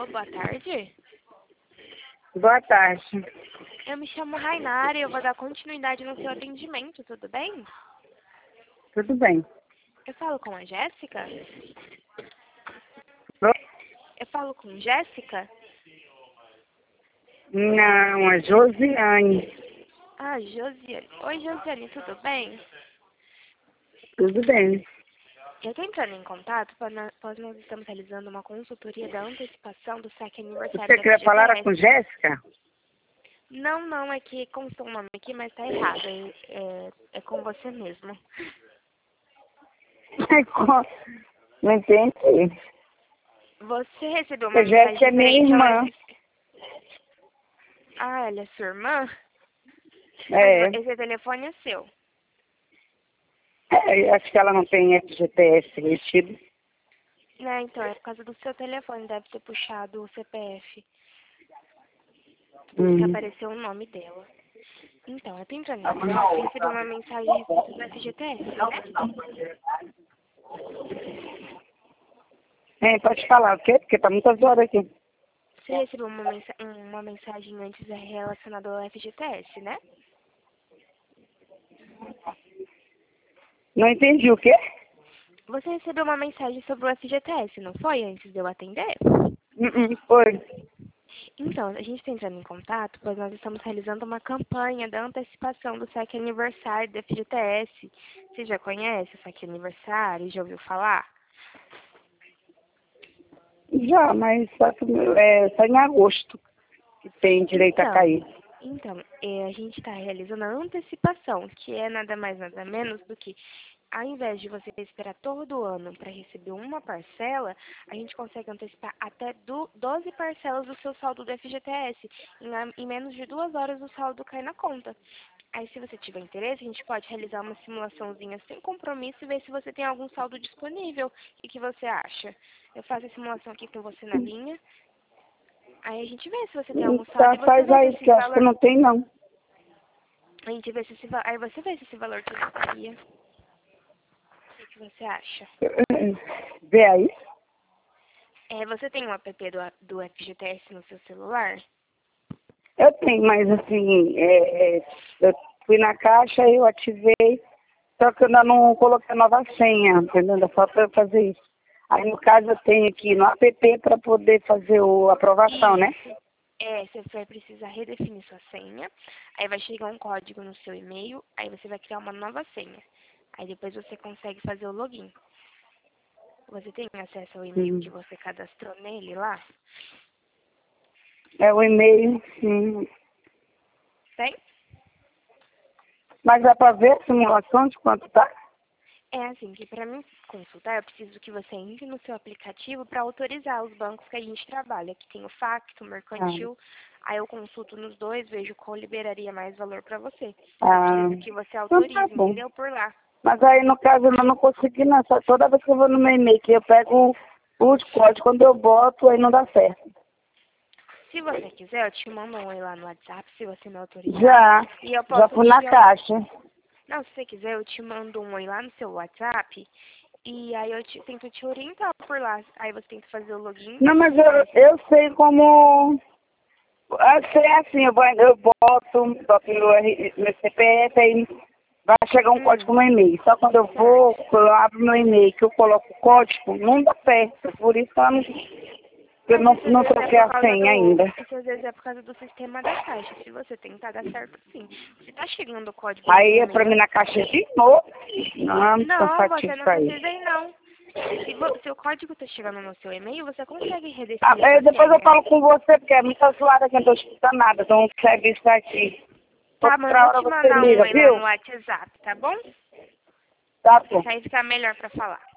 boa tarde. Boa tarde. Eu me chamo Rainara e eu vou dar continuidade no seu atendimento, tudo bem? Tudo bem. Eu falo com a Jéssica? Oi? Eu falo com Jéssica? Não, a Josiane. Ah, Josiane. Oi, Josiane, tudo bem? Tudo bem. Eu tô entrando em contato, pois nós estamos realizando uma consultoria da antecipação do saque aniversário Você da queria falar FGTS. com Jéssica? Não, é que constou o nome aqui, mas tá errado. É com você mesmo. Não entendi. Você recebeu uma A Jéssica mensagem é minha referente irmã. Ah, ela é sua irmã? É. Mas esse telefone é seu. Acho que ela não tem FGTS vestido. Né, então, é por causa do seu telefone, deve ter puxado o CPF. Que apareceu o nome dela. Então, eu tô entrando em contato, eu recebi uma mensagem a respeito do FGTS, né? Pode falar o quê? Porque tá muita zoada aqui. Você recebeu uma mensagem antes relacionada ao FGTS, né? Não entendi o quê? Você recebeu uma mensagem sobre o FGTS, não foi? Antes de eu atender? Foi. Então, a gente está entrando em contato, pois nós estamos realizando uma campanha da antecipação do saque aniversário do FGTS. Você já conhece o saque aniversário? Já ouviu falar? Já, mas só que só em agosto que tem direito a cair. Então, a gente está realizando a antecipação, que é nada mais nada menos do que, ao invés de você esperar todo ano para receber uma parcela, a gente consegue antecipar até 12 parcelas do seu saldo do FGTS. Em menos de 2 horas o saldo cai na conta. Aí, se você tiver interesse, a gente pode realizar uma simulaçãozinha sem compromisso e ver se você tem algum saldo disponível. O que você acha? Eu faço a simulação aqui com você na linha. Aí a gente vê se você tem algum saldo Tá, e você faz vê se aí, esse que eu acho que valor... não tem não. A gente vê se aí você vê se esse valor te gostaria. O que você acha? Vê aí. Você tem um app do FGTS no seu celular? Eu tenho, mas assim, eu fui na caixa e eu ativei, só que eu ainda não coloquei a nova senha, entendeu? Ainda falta eu fazer isso. Aí no caso eu tenho aqui no app para poder fazer a aprovação, né? Você vai precisar redefinir sua senha, aí vai chegar um código no seu e-mail, aí você vai criar uma nova senha. Aí depois você consegue fazer o login. Você tem acesso ao e-mail que você cadastrou nele lá? É o e-mail, sim. Tem? Mas dá para ver a simulação de quanto tá? É assim, que para mim consultar, eu preciso que você entre no seu aplicativo para autorizar os bancos que a gente trabalha. Aqui tem o Facto, o Mercantil. Aí eu consulto nos dois, vejo qual liberaria mais valor para você. Eu preciso que você autorize, Então tá bom. entendeu? Por lá. Mas aí no caso eu não consegui não, só toda vez que eu vou no meu e-mail, que eu pego os códigos, quando eu boto, aí não dá certo. Se você quiser, eu te mando um oi lá no WhatsApp, se você me autorizar. Já, E eu já posso fui na caixa. Não, se você quiser, eu te mando um oi lá no seu WhatsApp. E aí eu tento te orientar por lá. Aí você tem que fazer o login. Não, mas eu sei como... Eu sei assim, eu boto meu CPF, aí vai chegar um código no e-mail. Só quando eu abro meu e-mail, que eu coloco o código, não dá certo. Por isso que eu não troquei a senha ainda. Isso às vezes é por causa do sistema da caixa. Se você tentar, dá certo sim. Se tá chegando o código no Aí seu é pra e-mail... mim na caixa de novo. Não, você cansativo não pra isso. precisa ir, não. Se o código tá chegando no seu e-mail, você consegue redefinir sua Depois eu senha. falo com você, porque é muita zoada que eu não tô escutando nada. Então não consegue isso aqui. Tá, mas eu Outra vou hora te você mandar um liga, oi lá viu? no WhatsApp, tá bom? Tá bom. Que aí fica melhor pra falar.